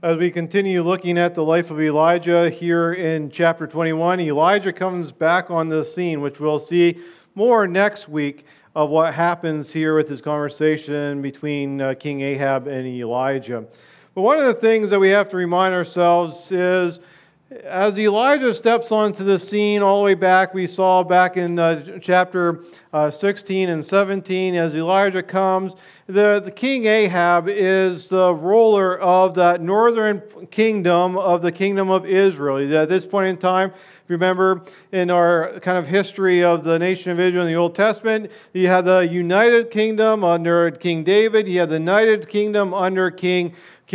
As we continue looking at the life of Elijah here in chapter 21, Elijah comes back on the scene, which we'll see more next week of what happens here with his conversation between King Ahab and Elijah. But one of the things that we have to remind ourselves is, as Elijah steps onto the scene all the way back, we saw back in chapter 16 and 17, as Elijah comes, the King Ahab is the ruler of that northern kingdom of the kingdom of Israel. At this point in time, remember in our kind of history of the nation of Israel in the Old Testament, you had the united kingdom under King David, you had the united kingdom under King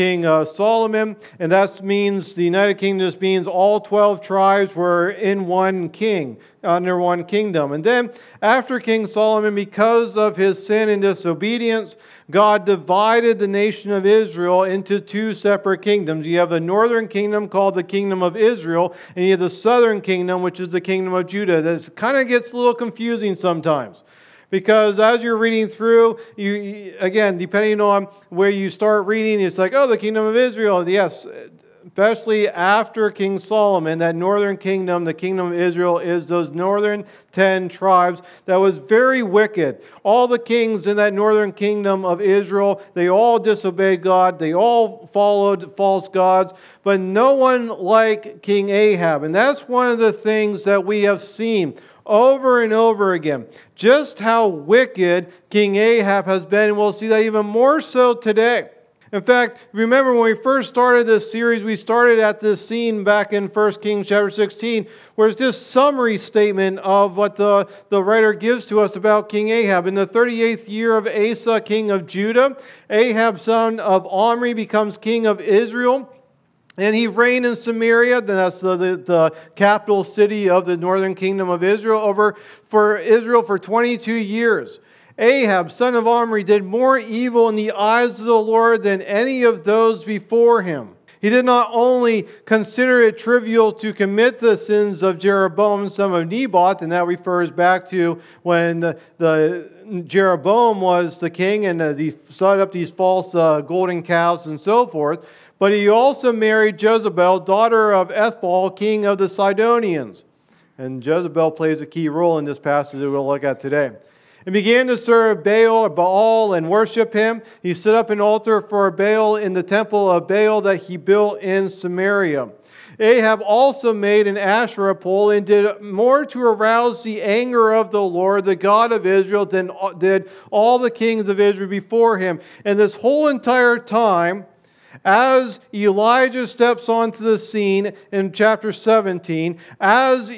Solomon, and that means the United Kingdom just means all 12 tribes were in one king, under one kingdom. And then after King Solomon, because of his sin and disobedience, God divided the nation of Israel into two separate kingdoms. You have the northern kingdom called the kingdom of Israel, and you have the southern kingdom, which is the kingdom of Judah. This kind of gets a little confusing sometimes. Because as you're reading through, you again, depending on where you start reading, it's like, oh, the kingdom of Israel. Yes, especially after King Solomon, that northern kingdom, the kingdom of Israel, is those northern 10 tribes that was very wicked. All the kings in that northern kingdom of Israel, they all disobeyed God. They all followed false gods, but no one like King Ahab. And that's one of the things that we have seen over and over again, just how wicked King Ahab has been, and we'll see that even more so today. In fact, remember when we first started this series, we started at this scene back in 1 Kings chapter 16, where it's this summary statement of what the writer gives to us about King Ahab. In the 38th year of Asa, king of Judah, Ahab, son of Omri, becomes king of Israel. And he reigned in Samaria, that's the capital city of the northern kingdom of Israel, for 22 years. Ahab, son of Omri, did more evil in the eyes of the Lord than any of those before him. He did not only consider it trivial to commit the sins of Jeroboam, son of Nebat, and that refers back to when the Jeroboam was the king and he set up these false golden calves and so forth. But he also married Jezebel, daughter of Ethbaal, king of the Sidonians. And Jezebel plays a key role in this passage that we'll look at today. And began to serve Baal and worship him. He set up an altar for Baal in the temple of Baal that he built in Samaria. Ahab also made an Asherah pole and did more to arouse the anger of the Lord, the God of Israel, than did all the kings of Israel before him. And this whole entire time, as Elijah steps onto the scene in chapter 17, as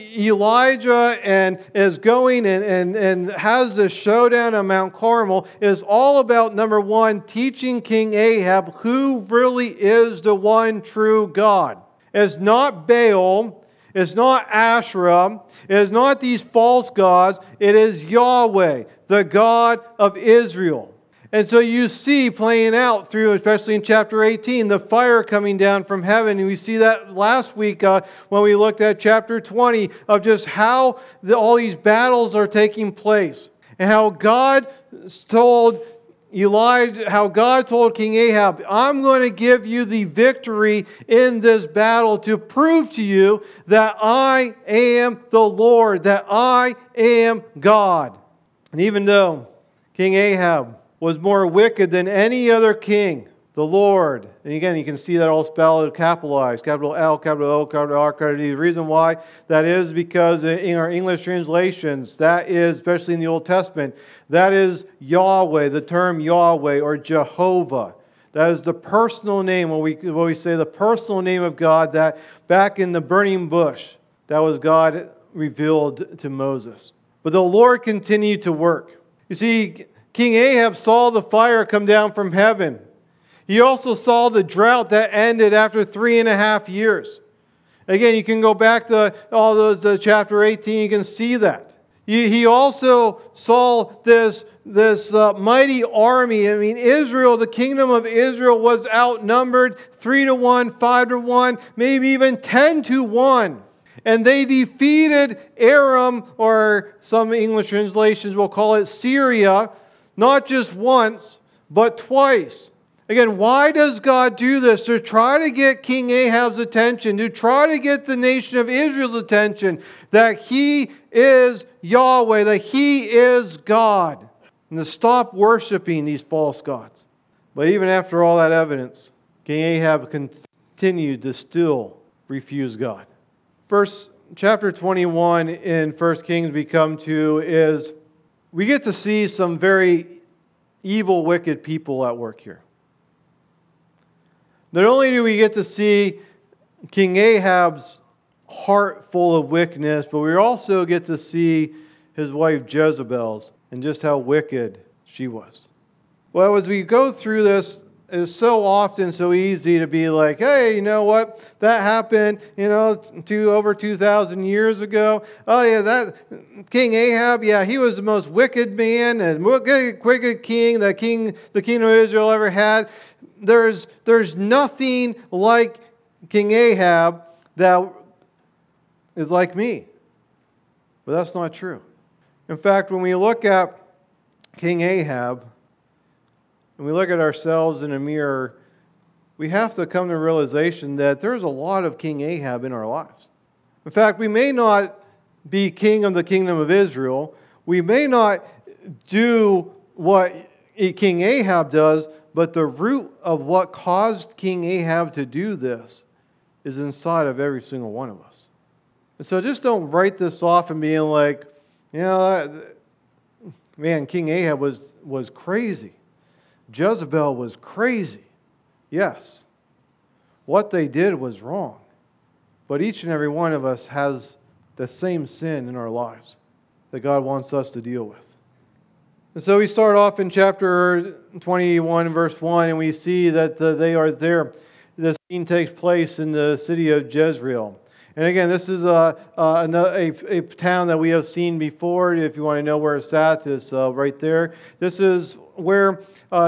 Elijah is going and has this showdown on Mount Carmel, is all about, number one, teaching King Ahab who really is the one true God. It's not Baal, it's not Asherah, it is not these false gods, it is Yahweh, the God of Israel. And so you see playing out through, especially in chapter 18, the fire coming down from heaven. And we see that last week when we looked at chapter 20 of just how all these battles are taking place. And how God told King Ahab, I'm going to give you the victory in this battle to prove to you that I am the Lord, that I am God. And even though King Ahab was more wicked than any other king, the Lord. And again, you can see that all spelled capitalized, capital L, capital O, capital R, capital D. The reason why that is because in our English translations, that is, especially in the Old Testament, that is Yahweh, the term Yahweh or Jehovah. That is the personal name, when we say the personal name of God, that back in the burning bush, that was God revealed to Moses. But the Lord continued to work. You see, King Ahab saw the fire come down from heaven. He also saw the drought that ended after 3.5 years. Again, you can go back to all those chapter 18, you can see that. He also saw this mighty army. I mean, Israel, the kingdom of Israel was outnumbered 3-1, 5-1, maybe even 10-1. And they defeated Aram, or some English translations will call it Syria, not just once, but twice. Again, why does God do this? To try to get King Ahab's attention, to try to get the nation of Israel's attention, that he is Yahweh, that he is God, and to stop worshiping these false gods. But even after all that evidence, King Ahab continued to still refuse God. Chapter 21 in 1 Kings we come to is, we get to see some very evil, wicked people at work here. Not only do we get to see King Ahab's heart full of wickedness, but we also get to see his wife Jezebel's and just how wicked she was. Well, as we go through this, it's so often so easy to be like, hey, you know what? That happened, over 2,000 years ago. Oh, yeah, that King Ahab, yeah, he was the most wicked man and wicked king the kingdom of Israel ever had. There's nothing like King Ahab that is like me. But that's not true. In fact, when we look at King Ahab, and we look at ourselves in a mirror, we have to come to the realization that there's a lot of King Ahab in our lives. In fact, we may not be king of the kingdom of Israel. We may not do what King Ahab does, but the root of what caused King Ahab to do this is inside of every single one of us. And so just don't write this off and being like, man, King Ahab was crazy. Jezebel was crazy. Yes, what they did was wrong. But each and every one of us has the same sin in our lives that God wants us to deal with. And so we start off in chapter 21, verse 1, and we see that they are there. The scene takes place in the city of Jezreel. And again, this is a town that we have seen before. If you want to know where it's at, it's right there. This is where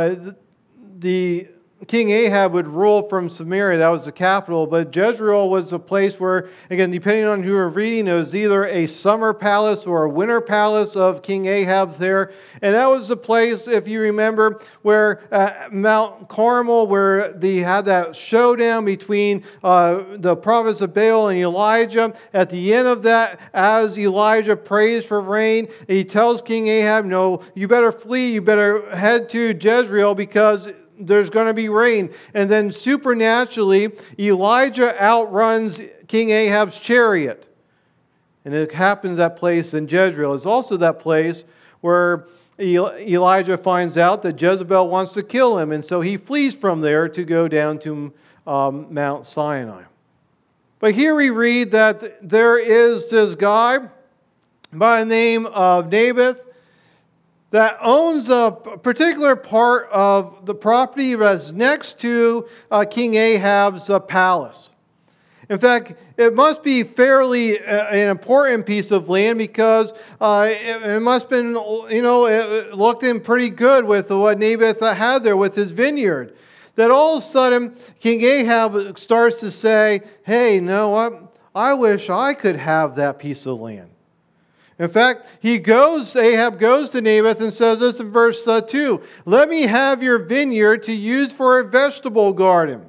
the King Ahab would rule from Samaria. That was the capital. But Jezreel was a place where, again, depending on who you're reading, it was either a summer palace or a winter palace of King Ahab there. And that was the place, if you remember, where Mount Carmel, where they had that showdown between the prophets of Baal and Elijah. At the end of that, as Elijah prays for rain, he tells King Ahab, no, you better flee, you better head to Jezreel because there's going to be rain. And then supernaturally, Elijah outruns King Ahab's chariot. And it happens that place in Jezreel. It's also that place where Elijah finds out that Jezebel wants to kill him. And so he flees from there to go down to Mount Sinai. But here we read that there is this guy by the name of Naboth that owns a particular part of the property that's next to King Ahab's palace. In fact, it must be fairly an important piece of land because it must have been, it looked in pretty good with what Naboth had there with his vineyard. That all of a sudden, King Ahab starts to say, hey, you know what? I wish I could have that piece of land. In fact, Ahab goes to Naboth and says this in verse 2, let me have your vineyard to use for a vegetable garden.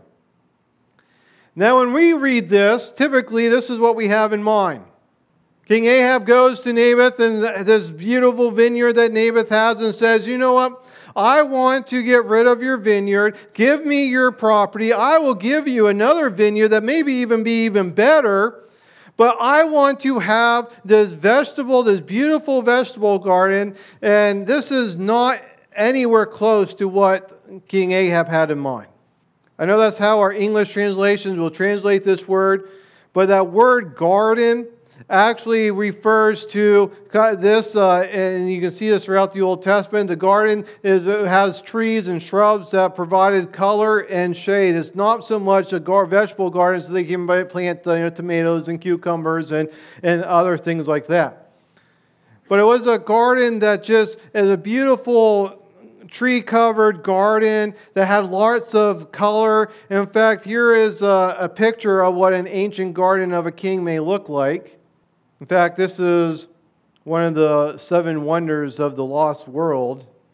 Now, when we read this, typically this is what we have in mind. King Ahab goes to Naboth and this beautiful vineyard that Naboth has and says, you know what? I want to get rid of your vineyard. Give me your property. I will give you another vineyard that maybe even be even better. But I want to have this beautiful vegetable garden, and this is not anywhere close to what King Ahab had in mind. I know that's how our English translations will translate this word, but that word garden actually refers to this, and you can see this throughout the Old Testament. The garden has trees and shrubs that provided color and shade. It's not so much a vegetable garden so they can plant tomatoes and cucumbers and other things like that. But it was a garden that just is a beautiful tree-covered garden that had lots of color. In fact, here is a picture of what an ancient garden of a king may look like. In fact, this is one of the 7 wonders of the lost world.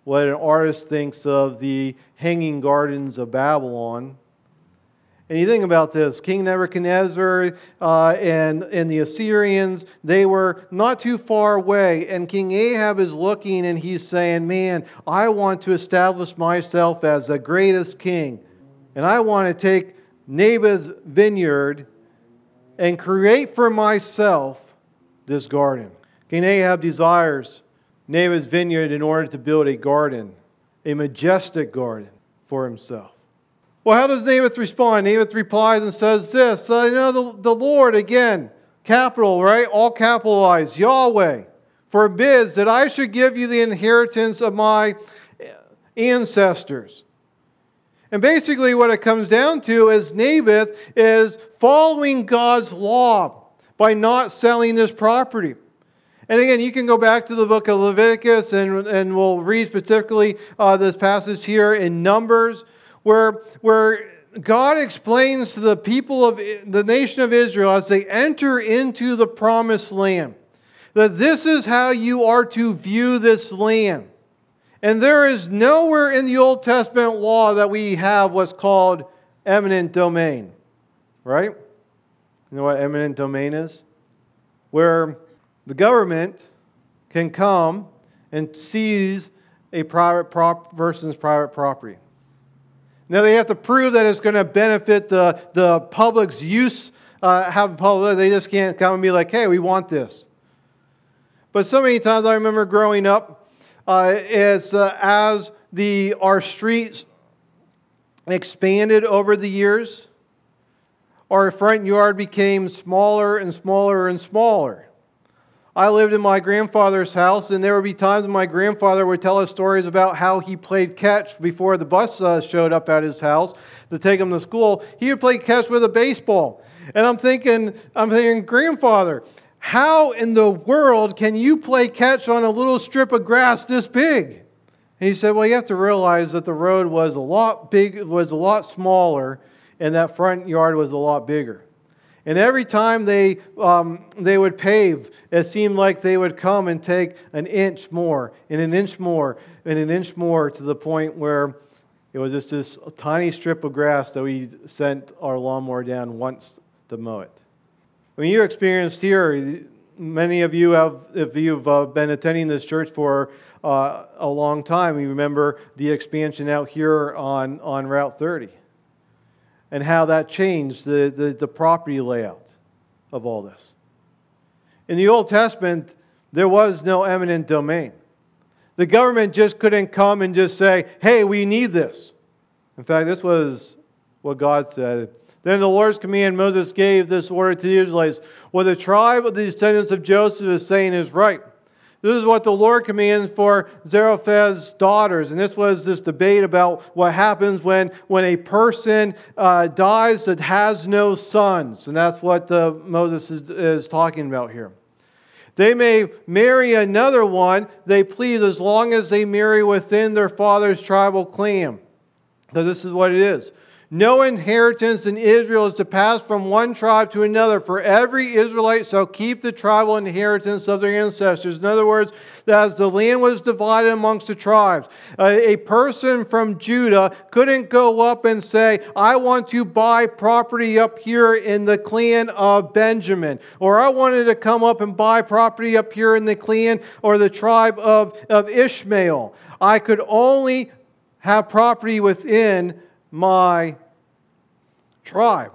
what an artist thinks of the Hanging Gardens of Babylon. And you think about this, King Nebuchadnezzar and the Assyrians, they were not too far away. And King Ahab is looking and he's saying, man, I want to establish myself as the greatest king. And I want to take Naboth's vineyard and create for myself this garden. King Ahab desires Naboth's vineyard in order to build a garden, a majestic garden for himself. Well, how does Naboth respond? Naboth replies and says this, the Lord, again, capital, right? All capitalized, Yahweh, forbids that I should give you the inheritance of my ancestors. And basically what it comes down to is Naboth is following God's law by not selling this property. And again, you can go back to the book of Leviticus and we'll read specifically this passage here in Numbers, where God explains to the people of the nation of Israel as they enter into the promised land that this is how you are to view this land. And there is nowhere in the Old Testament law that we have what's called eminent domain. Right? You know what eminent domain is? Where the government can come and seize a person's private property. Now they have to prove that it's going to benefit the public's use. They just can't come and be like, hey, we want this. But so many times I remember growing up, as our streets expanded over the years, our front yard became smaller and smaller and smaller. I lived in my grandfather's house, and there would be times when my grandfather would tell us stories about how he played catch before the bus showed up at his house to take him to school. He would play catch with a baseball. And I'm thinking, grandfather, how in the world can you play catch on a little strip of grass this big? And he said, well, you have to realize that the road was a lot smaller, and that front yard was a lot bigger. And every time they would pave, it seemed like they would come and take an inch more, and an inch more, and an inch more, to the point where it was just this tiny strip of grass that we sent our lawnmower down once to mow it. When you experienced here, many of you have, if you've been attending this church for a long time, you remember the expansion out here on Route 30. And how that changed the property layout of all this. In the Old Testament, there was no eminent domain. The government just couldn't come and just say, hey, we need this. In fact, this was what God said. Then the Lord's command, Moses gave this order to the Israelites. What the tribe of the descendants of Joseph is saying is right. This is what the Lord commands for Zelophehad's daughters. And this was this debate about what happens when a person dies that has no sons. And that's what Moses is talking about here. They may marry another one they please, as long as they marry within their father's tribal clan. So this is what it is. No inheritance in Israel is to pass from one tribe to another, for every Israelite shall keep the tribal inheritance of their ancestors. In other words, as the land was divided amongst the tribes, a person from Judah couldn't go up and say, I want to buy property up here in the clan of Benjamin, or I wanted to come up and buy property up here in the clan or the tribe of Ishmael. I could only have property within my tribe.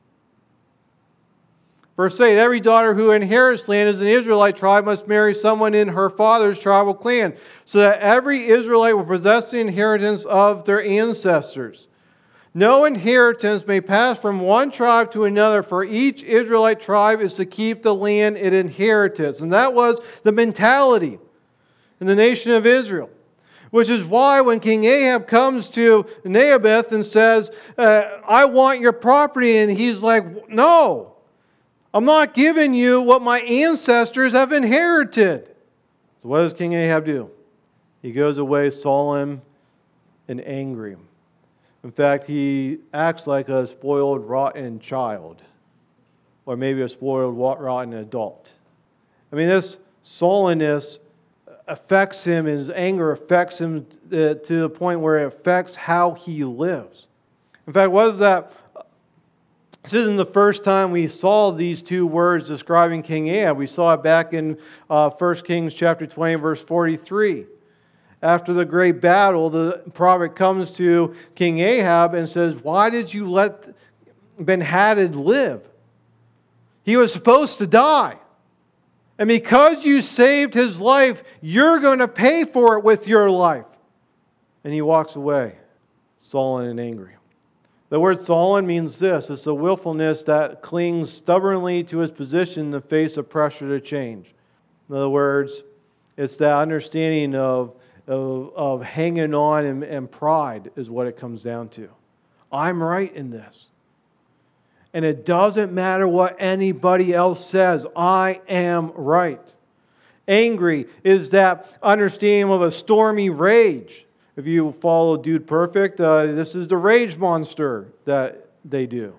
Verse 8, every daughter who inherits land as an Israelite tribe must marry someone in her father's tribal clan, so that every Israelite will possess the inheritance of their ancestors. No inheritance may pass from one tribe to another, for each Israelite tribe is to keep the land it inherited. And that was the mentality in the nation of Israel. Which is why when King Ahab comes to Naboth and says, I want your property, and he's like, no, I'm not giving you what my ancestors have inherited. So what does King Ahab do? He goes away sullen and angry. In fact, he acts like a spoiled, rotten child, or maybe a spoiled, rotten adult. I mean, this sullenness affects him, his anger affects him to the point where it affects how he lives. In fact, what is that? This isn't the first time we saw these two words describing King Ahab. We saw it back in 1 Kings chapter 20, verse 43. After the great battle, the prophet comes to King Ahab and says, "Why did you let Ben-Hadad live? He was supposed to die. And because you saved his life, you're going to pay for it with your life." And he walks away, sullen and angry. The word sullen means this. It's a willfulness that clings stubbornly to his position in the face of pressure to change. In other words, it's that understanding of hanging on and pride is what it comes down to. I'm right in this. And it doesn't matter what anybody else says. I am right. Angry is that understanding of a stormy rage. If you follow Dude Perfect, this is the rage monster that they do.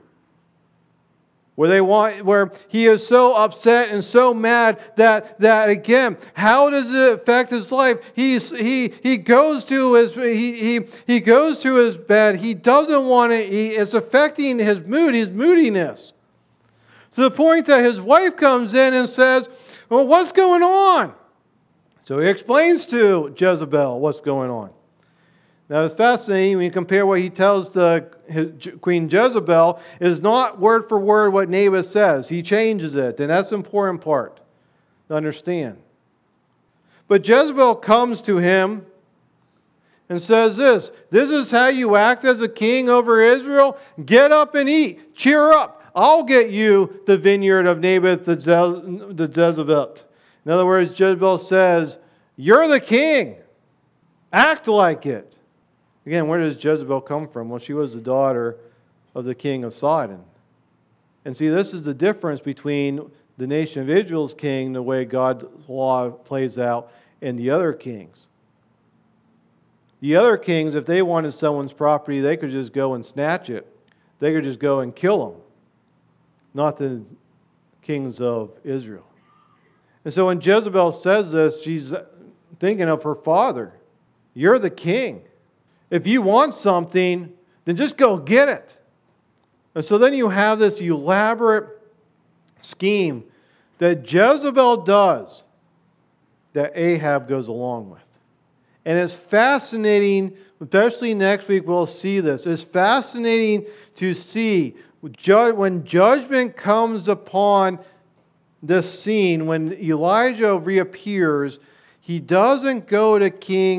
Where he is so upset and so mad that again, how does it affect his life? He goes to his bed. He doesn't want to eat. It's affecting his mood, his moodiness, to the point that his wife comes in and says, "Well, what's going on?" So he explains to Jezebel what's going on. Now, it's fascinating when you compare what he tells Queen Jezebel is not word for word what Naboth says. He changes it, and that's the important part to understand. But Jezebel comes to him and says this is how you act as a king over Israel? Get up and eat. Cheer up. I'll get you the vineyard of Naboth the Jezebelite. In other words, Jezebel says, you're the king. Act like it. Again, where does Jezebel come from? Well, she was the daughter of the king of Sidon. And see, this is the difference between the nation of Israel's king, the way God's law plays out, and the other kings. The other kings, if they wanted someone's property, they could just go and snatch it. They could just go and kill them. Not the kings of Israel. And so when Jezebel says this, she's thinking of her father. You're the king. If you want something, then just go get it. And so then you have this elaborate scheme that Jezebel does that Ahab goes along with. And it's fascinating, especially next week we'll see this. It's fascinating to see when judgment comes upon this scene, when Elijah reappears, he doesn't go to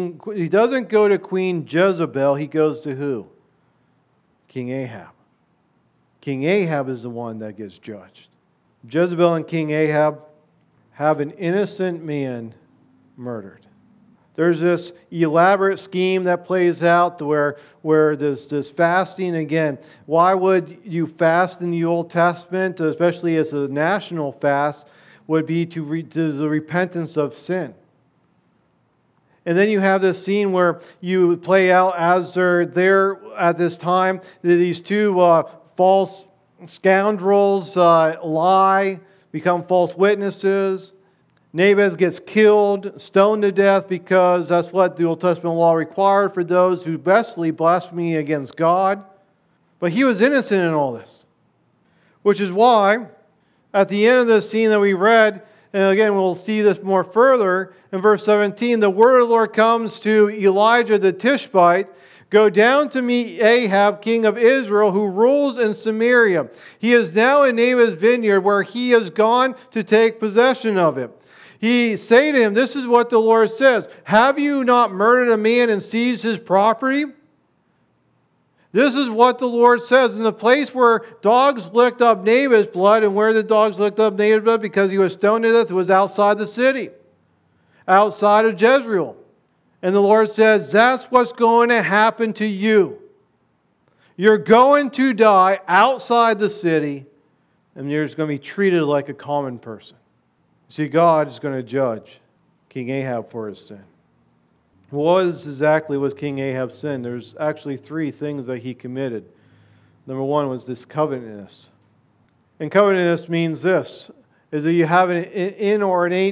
Queen Jezebel, he goes to who? King Ahab. King Ahab is the one that gets judged. Jezebel and King Ahab have an innocent man murdered. There's this elaborate scheme that plays out where there's this fasting. Again, why would you fast in the Old Testament, especially as a national fast, would be to the repentance of sin. And then you have this scene where you play out as they're there at this time, these two false scoundrels lie, become false witnesses. Naboth gets killed, stoned to death, because that's what the Old Testament law required for those who bestly blaspheme against God. But he was innocent in all this. Which is why, at the end of this scene that we read, and again we'll see this more further, in verse 17, the word of the Lord comes to Elijah the Tishbite, go down to meet Ahab, king of Israel, who rules in Samaria. He is now in Naboth's vineyard, where he has gone to take possession of it. He say to him, this is what the Lord says, have you not murdered a man and seized his property? This is what the Lord says. In the place where dogs licked up Naboth's blood, and where the dogs licked up Naboth's blood because he was stoned to death, it was outside the city, outside of Jezreel. And the Lord says, that's what's going to happen to you. You're going to die outside the city, and you're just going to be treated like a common person. See, God is going to judge King Ahab for his sin. What exactly was King Ahab's sin? There's actually three things that he committed. Number one was this covetousness. And covetousness means this, is that you have an inordinate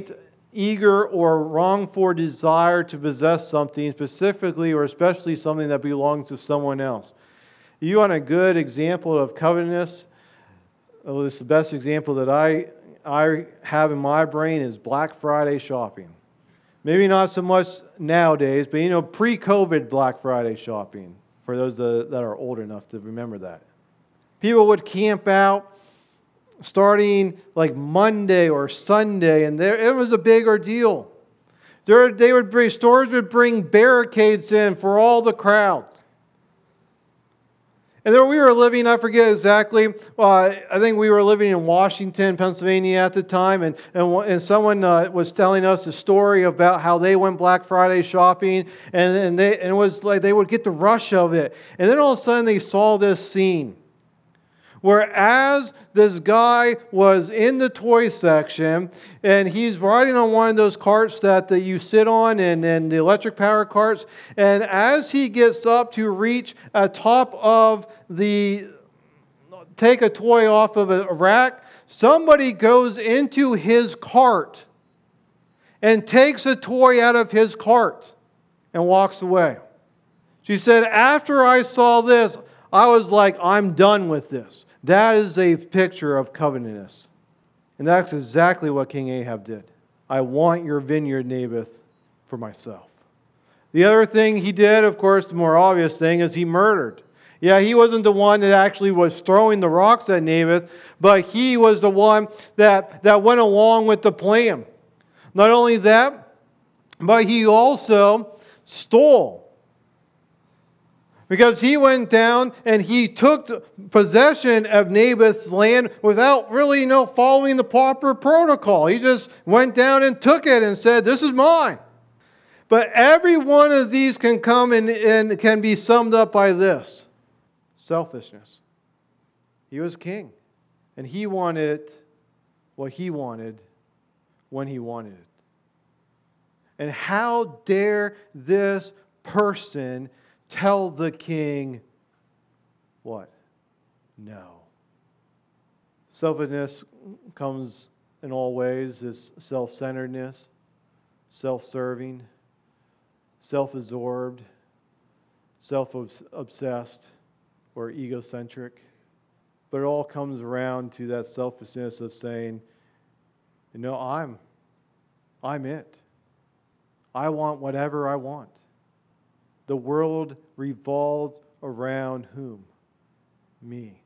eager or wrongful desire to possess something specifically or especially something that belongs to someone else. You want a good example of covetousness? Well, this is the best example that I have in my brain is Black Friday shopping. Maybe not so much nowadays, but pre-COVID Black Friday shopping, for those that are old enough to remember that. People would camp out starting like Monday or Sunday, and it was a big ordeal. Stores would bring barricades in for all the crowd. And there we were living, I forget exactly, I think we were living in Washington, Pennsylvania at the time, and someone was telling us a story about how they went Black Friday shopping, and it was like they would get the rush of it. And then all of a sudden they saw this scene, where as this guy was in the toy section, and he's riding on one of those carts that you sit on, and the electric power carts, and as he gets up to reach atop of take a toy off of a rack, somebody goes into his cart and takes a toy out of his cart and walks away. She said, after I saw this, I was like, I'm done with this. That is a picture of covetousness. And that's exactly what King Ahab did. I want your vineyard, Naboth, for myself. The other thing he did, of course, the more obvious thing, is he murdered. Yeah, he wasn't the one that actually was throwing the rocks at Naboth, but he was the one that went along with the plan. Not only that, but he also stole. Because he went down and he took possession of Naboth's land without really following the proper protocol. He just went down and took it and said, this is mine. But every one of these can come and can be summed up by this: selfishness. He was king, and he wanted what he wanted when he wanted it. And how dare this person tell the king what? No. Selfishness comes in all ways. It's self-centeredness, self-serving, self-absorbed, self-obsessed, or egocentric. But it all comes around to that selfishness of saying, I'm it. I want whatever I want. The world revolves around whom? Me.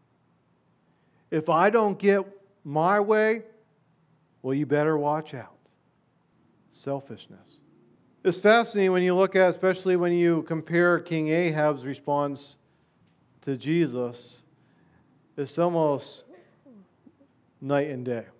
If I don't get my way, well, you better watch out. Selfishness. It's fascinating when you look at, especially when you compare King Ahab's response to Jesus, it's almost night and day.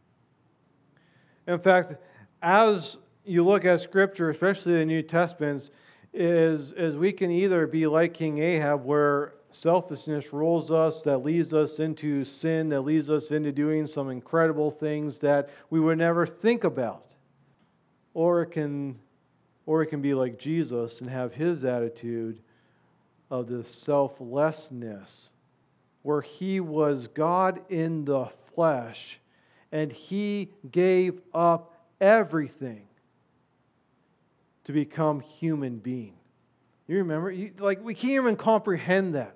In fact, as you look at Scripture, especially the New Testament, is we can either be like King Ahab, where selfishness rules us, that leads us into sin, that leads us into doing some incredible things that we would never think about. Or it can be like Jesus and have his attitude of the selflessness, where he was God in the flesh, and he gave up everything to become human being. You remember? We can't even comprehend that.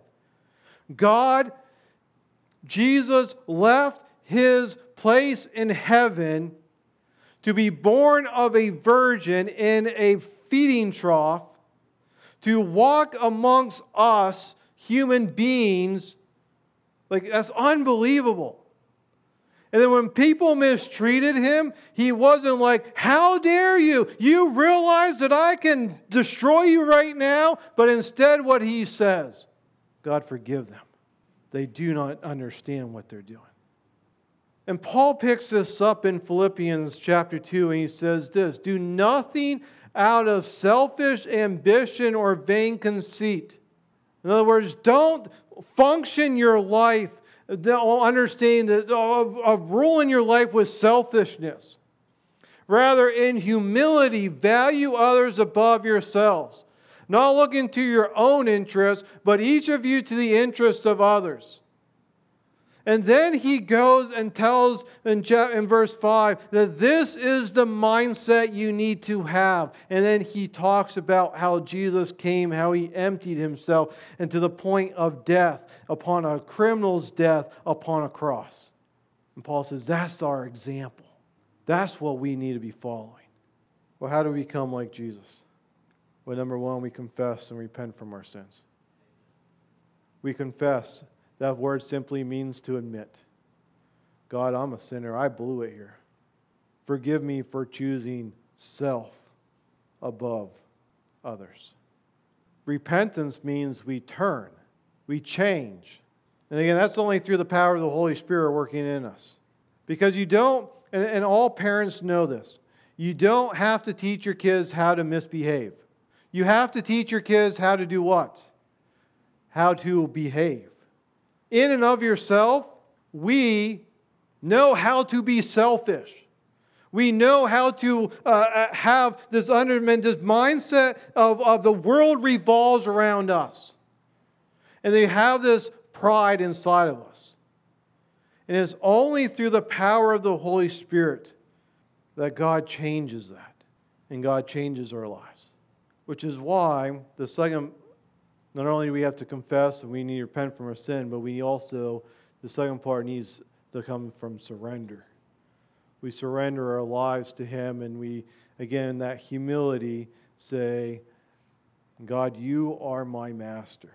Jesus left his place in heaven to be born of a virgin in a feeding trough, to walk amongst us human beings. That's unbelievable. And then when people mistreated him, he wasn't like, how dare you? You realize that I can destroy you right now? But instead what he says, God forgive them. They do not understand what they're doing. And Paul picks this up in Philippians chapter 2, and he says this: do nothing out of selfish ambition or vain conceit. In other words, don't function your life understanding that of ruling your life with selfishness. Rather, in humility, value others above yourselves, not looking to your own interests, but each of you to the interest of others. And then he goes and tells in verse 5 that this is the mindset you need to have. And then he talks about how Jesus came, how he emptied himself, and to the point of death, upon a criminal's death upon a cross. And Paul says that's our example. That's what we need to be following. Well, how do we become like Jesus? Well, number one, we confess and repent from our sins. We confess. That word simply means to admit. God, I'm a sinner. I blew it here. Forgive me for choosing self above others. Repentance means we turn. We change. And again, that's only through the power of the Holy Spirit working in us. Because you don't, and all parents know this, you don't have to teach your kids how to misbehave. You have to teach your kids how to do what? How to behave. In and of yourself, we know how to be selfish. We know how to have this mindset of the world revolves around us. And they have this pride inside of us. And it's only through the power of the Holy Spirit that God changes that. And God changes our lives. Which is why the second, not only do we have to confess and we need to repent from our sin, but we also, the second part needs to come from surrender. We surrender our lives to Him and we, again, in that humility, say, God, you are my master.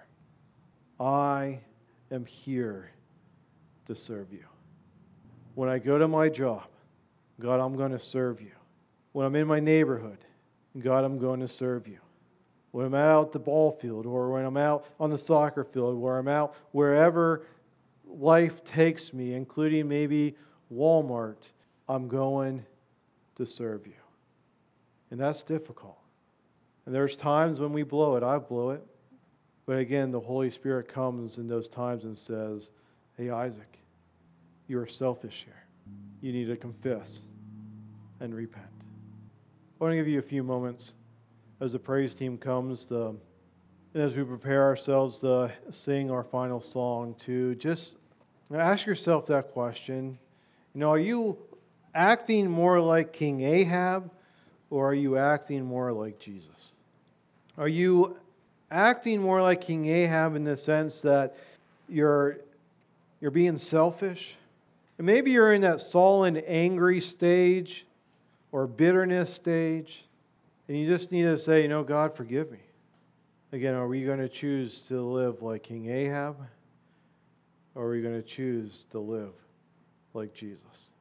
I am here to serve you. When I go to my job, God, I'm going to serve you. When I'm in my neighborhood, God, I'm going to serve you. When I'm out at the ball field or when I'm out on the soccer field, where I'm out wherever life takes me, including maybe Walmart, I'm going to serve you. And that's difficult. And there's times when we blow it. I blow it. But again, the Holy Spirit comes in those times and says, hey, Isaac, you are selfish here. You need to confess and repent. I want to give you a few moments as the praise team comes and as we prepare ourselves to sing our final song to just ask yourself that question. Are you acting more like King Ahab or are you acting more like Jesus? Are you acting more like King Ahab in the sense that you're being selfish? And maybe you're in that sullen, angry stage or bitterness stage, and you just need to say, God, forgive me. Again, are we going to choose to live like King Ahab, or are we going to choose to live like Jesus?